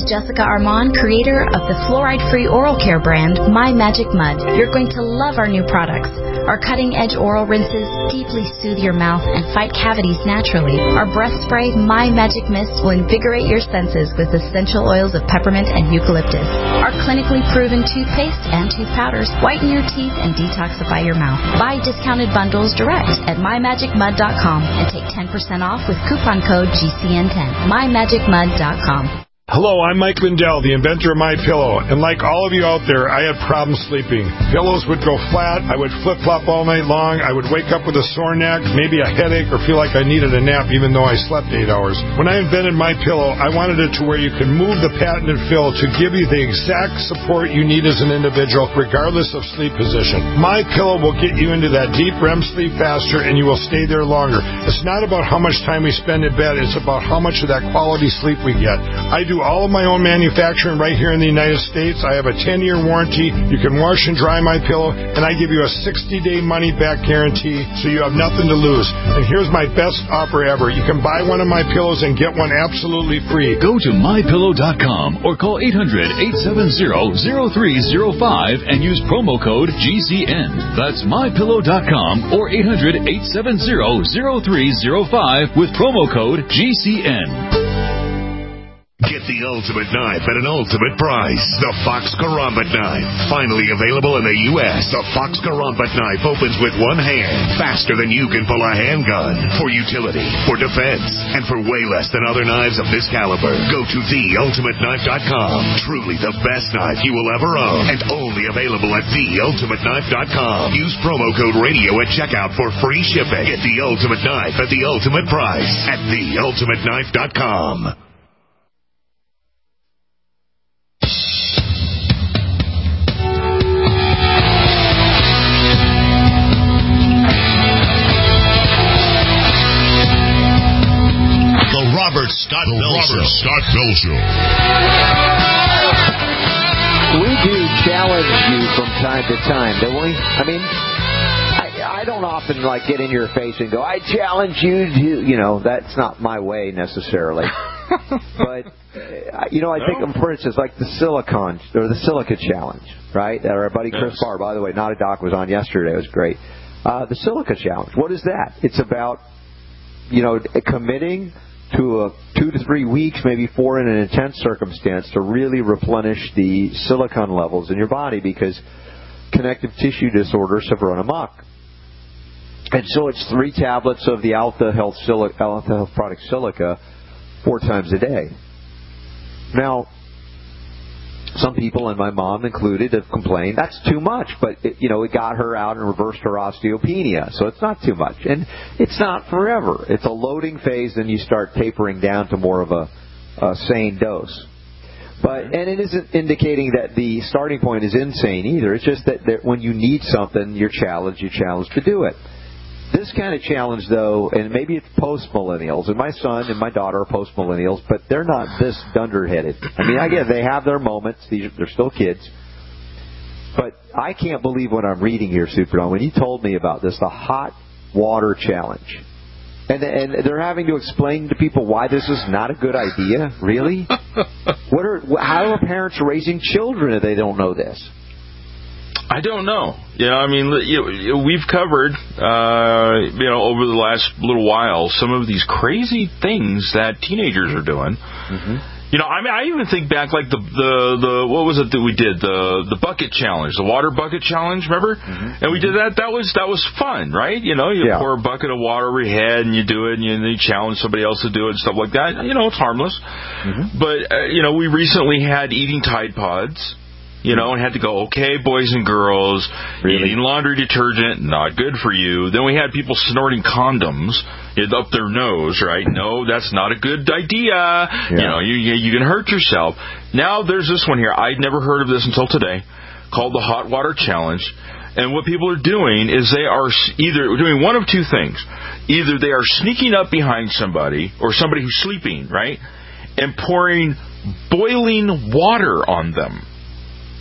Jessica Armand, creator of the fluoride-free oral care brand, My Magic Mud. You're going to love our new products. Our cutting-edge oral rinses deeply soothe your mouth and fight cavities naturally. Our breath spray, My Magic Mist, will invigorate your senses with essential oils of peppermint and eucalyptus. Our clinically proven toothpaste and tooth powders whiten your teeth and detoxify your mouth. Buy discounted bundles direct at my magic mud dot com and take ten percent off with coupon code G C N ten. my magic mud dot com. Hello, I'm Mike Lindell, the inventor of MyPillow, and like all of you out there, I had problems sleeping. Pillows would go flat, I would flip-flop all night long, I would wake up with a sore neck, maybe a headache, or feel like I needed a nap even though I slept eight hours. When I invented MyPillow, I wanted it to where you could move the patented fill to give you the exact support you need as an individual, regardless of sleep position. MyPillow will get you into that deep R E M sleep faster, and you will stay there longer. It's not about how much time we spend in bed, it's about how much of that quality sleep we get. I do all of my own manufacturing right here in the United States. I have a ten-year warranty. You can wash and dry my pillow, and I give you a sixty-day money-back guarantee, so you have nothing to lose. And here's my best offer ever. You can buy one of my pillows and get one absolutely free. Go to my pillow dot com or call eight hundred, eight seven zero, zero three zero five and use promo code G C N. That's my pillow dot com or eight hundred, eight seven zero, zero three zero five with promo code G C N. Get the ultimate knife at an ultimate price. The Fox Karambit knife. Finally available in the U S The Fox Karambit knife opens with one hand, faster than you can pull a handgun. For utility, for defense, and for way less than other knives of this caliber. Go to the ultimate knife dot com. Truly the best knife you will ever own. And only available at the ultimate knife dot com. Use promo code radio at checkout for free shipping. Get the ultimate knife at the ultimate price at the ultimate knife dot com. Robert Scott the Bell Robert Show. Scott Bell Show. We do challenge you from time to time, don't we? I mean, I, I don't often like get in your face and go, I challenge you to, you know, that's not my way necessarily. But, uh, you know, I no. think, for instance, like the silicon, or the silica challenge, right? That our buddy Chris yes. Barr, by the way, Not a Doc was on yesterday. It was great. Uh, the silica challenge, what is that? It's about, you know, committing to a two to three weeks, maybe four in an intense circumstance, to really replenish the silicon levels in your body, because connective tissue disorders have run amok. And so it's three tablets of the Alta Health, Silica, Alta Health product Silica four times a day. Now, some people, and my mom included, have complained that's too much, but it, you know, it got her out and reversed her osteopenia, so it's not too much. And it's not forever. It's a loading phase, then you start tapering down to more of a, a sane dose. But and it isn't indicating that the starting point is insane either. It's just that, that when you need something, you're challenged, you're challenged to do it. This kind of challenge, though, and maybe it's post-millennials, and my son and my daughter are post-millennials, but they're not this dunderheaded. I mean, I get they have their moments. These, they're still kids. But I can't believe what I'm reading here, Superdome. When you told me about this, the hot water challenge. And, and they're having to explain to people why this is not a good idea? Really? What are? How are parents raising children if they don't know this? I don't know. You know, I mean, you know, we've covered, uh, you know, over the last little while, some of these crazy things that teenagers are doing. Mm-hmm. You know, I mean, I even think back, like the the the what was it that we did? The the bucket challenge, the water bucket challenge. Remember? Mm-hmm. And we did that. That was that was fun, right? You know, you yeah. pour a bucket of water over your head and you do it, and you, and you challenge somebody else to do it and stuff like that. You know, it's harmless. Mm-hmm. But uh, you know, we recently had eating Tide Pods. You know, and had to go, okay, boys and girls, really? Eating laundry detergent, not good for you. Then we had people snorting condoms up their nose, right? No, that's not a good idea. Yeah. You know, you, you can hurt yourself. Now there's this one here. I'd never heard of this until today, called the Hot Water Challenge. And what people are doing is they are either doing one of two things. Either they are sneaking up behind somebody or somebody who's sleeping, right, and pouring boiling water on them.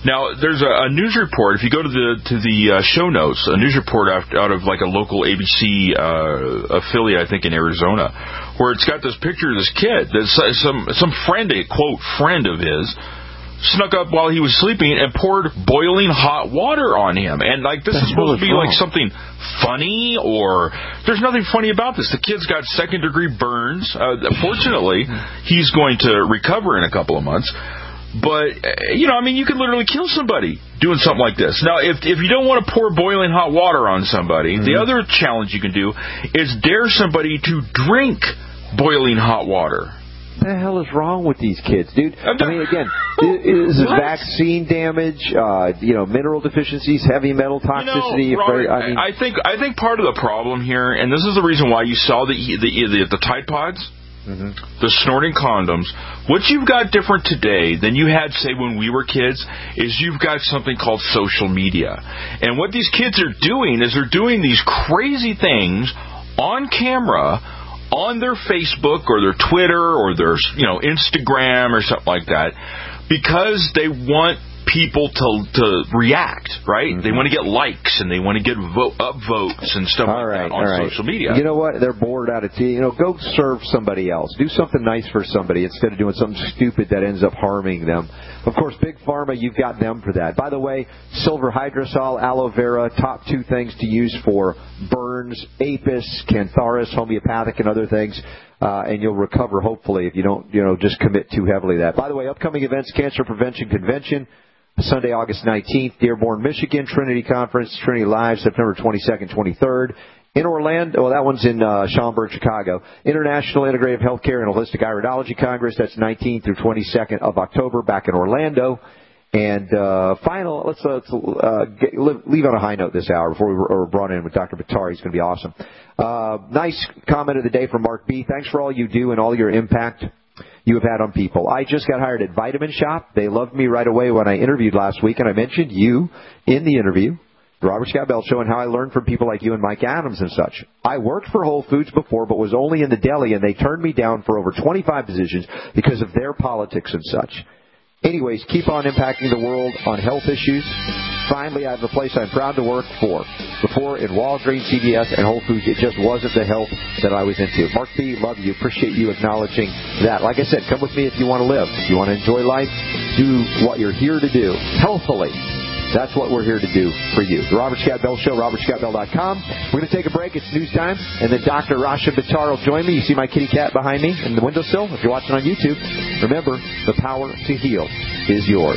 Now, there's a, a news report. If you go to the to the uh, show notes, a news report out, out of like a local A B C uh, affiliate, I think in Arizona, where it's got this picture of this kid. That's some some friend, a quote friend of his, snuck up while he was sleeping and poured boiling hot water on him. And like this is supposed to be wrong. Like something funny, or there's nothing funny about this. The kid's got second degree burns. Uh, fortunately, he's going to recover in a couple of months. But, you know, I mean, you could literally kill somebody doing something like this. Now, if if you don't want to pour boiling hot water on somebody, mm-hmm. the other challenge you can do is dare somebody to drink boiling hot water. What the hell is wrong with these kids, dude? I mean, again, is it vaccine damage, uh, you know, mineral deficiencies, heavy metal toxicity? You know, Robert, I, mean, I think I think part of the problem here, and this is the reason why you saw the the the, the Tide Pods. Mm-hmm. The snorting condoms. What you've got different today than you had, say, when we were kids, is you've got something called social media. And what these kids are doing is they're doing these crazy things on camera, on their Facebook or their Twitter or their, you know, Instagram or something like that, because they want people to to react, right? Mm-hmm. They want to get likes and they want to get vote, upvotes and stuff all like right, that on right. social media. You know what? They're bored out of tea. You know, go serve somebody else. Do something nice for somebody instead of doing something stupid that ends up harming them. Of course, Big Pharma, you've got them for that. By the way, silver hydrosol, aloe vera, top two things to use for burns, apis, cantharis, homeopathic, and other things. Uh, and you'll recover, hopefully, if you don't, you know, just commit too heavily to that. By the way, upcoming events, Cancer Prevention Convention, Sunday, August nineteenth, Dearborn, Michigan, Trinity Conference, Trinity Live, September twenty-second, twenty-third. In Orlando, well, that one's in uh, Schaumburg, Chicago. International Integrative Healthcare and Holistic Iridology Congress, that's nineteenth through twenty-second of October, back in Orlando. And uh, final, let's, uh, let's uh, get, leave on a high note this hour before we were brought in with Doctor Buttar. He's going to be awesome. Uh, nice comment of the day from Mark B. Thanks for all you do and all your impact you have had on people. I just got hired at Vitamin Shop. They loved me right away when I interviewed last week, and I mentioned you in the interview, the Robert Scott Bell Show, and how I learned from people like you and Mike Adams and such. I worked for Whole Foods before, but was only in the deli, and they turned me down for over twenty-five positions because of their politics and such. Anyways, keep on impacting the world on health issues. Finally, I have a place I'm proud to work for. Before, in Walgreens, C V S, and Whole Foods, it just wasn't the health that I was into. Mark B., love you. Appreciate you acknowledging that. Like I said, come with me if you want to live. If you want to enjoy life, do what you're here to do, healthfully. That's what we're here to do for you. The Robert Scott Bell Show, robert scott bell dot com. We're going to take a break. It's news time. And then Doctor Rasha Buttar will join me. You see my kitty cat behind me in the windowsill if you're watching on YouTube. Remember, the power to heal is yours.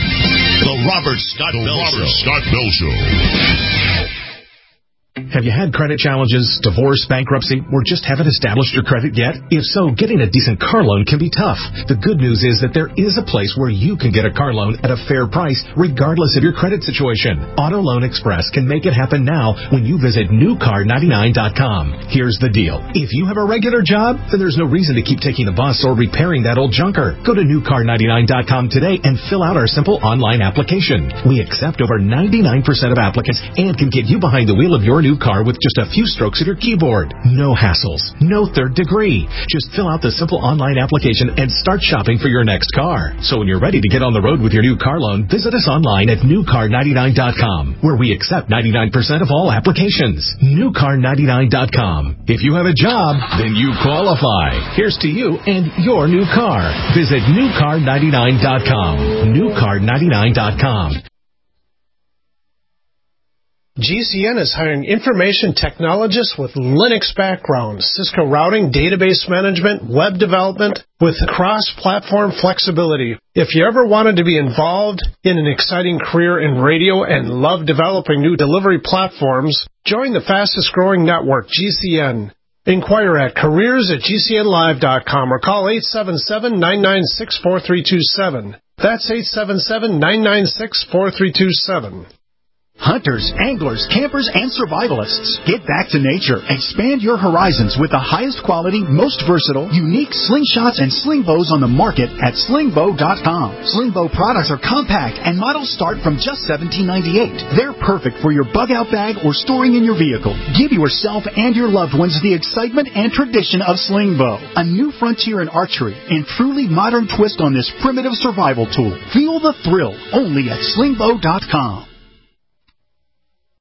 The Robert Scott the Bell Robert Show. Scott Bell Show. Have you had credit challenges, divorce, bankruptcy, or just haven't established your credit yet? If so, getting a decent car loan can be tough. The good news is that there is a place where you can get a car loan at a fair price, regardless of your credit situation. Auto Loan Express can make it happen now when you visit new car ninety-nine dot com. Here's the deal. If you have a regular job, then there's no reason to keep taking the bus or repairing that old junker. Go to new car ninety-nine dot com today and fill out our simple online application. We accept over ninety-nine percent of applicants and can get you behind the wheel of your new car with just a few strokes of your keyboard. No hassles, no third degree. Just fill out the simple online application and start shopping for your next car. So when you're ready to get on the road with your new car loan, visit us online at new car ninety-nine dot com, where we accept ninety-nine percent of all applications. new car ninety-nine dot com. If you have a job, then you qualify. Here's to you and your new car. Visit new car ninety-nine dot com. new car ninety-nine dot com. G C N is hiring information technologists with Linux backgrounds, Cisco routing, database management, web development, with cross-platform flexibility. If you ever wanted to be involved in an exciting career in radio and love developing new delivery platforms, join the fastest-growing network, G C N. Inquire at careers at g c n live dot com or call eight seven seven, nine nine six, four three two seven. That's eight seven seven, nine nine six, four three two seven. Hunters, anglers, campers, and survivalists. Get back to nature. Expand your horizons with the highest quality, most versatile, unique slingshots and sling bows on the market at sling bow dot com. Sling bow products are compact and models start from just seventeen ninety-eight. They're perfect for your bug out bag or storing in your vehicle. Give yourself and your loved ones the excitement and tradition of sling bow. A new frontier in archery and truly modern twist on this primitive survival tool. Feel the thrill only at sling bow dot com.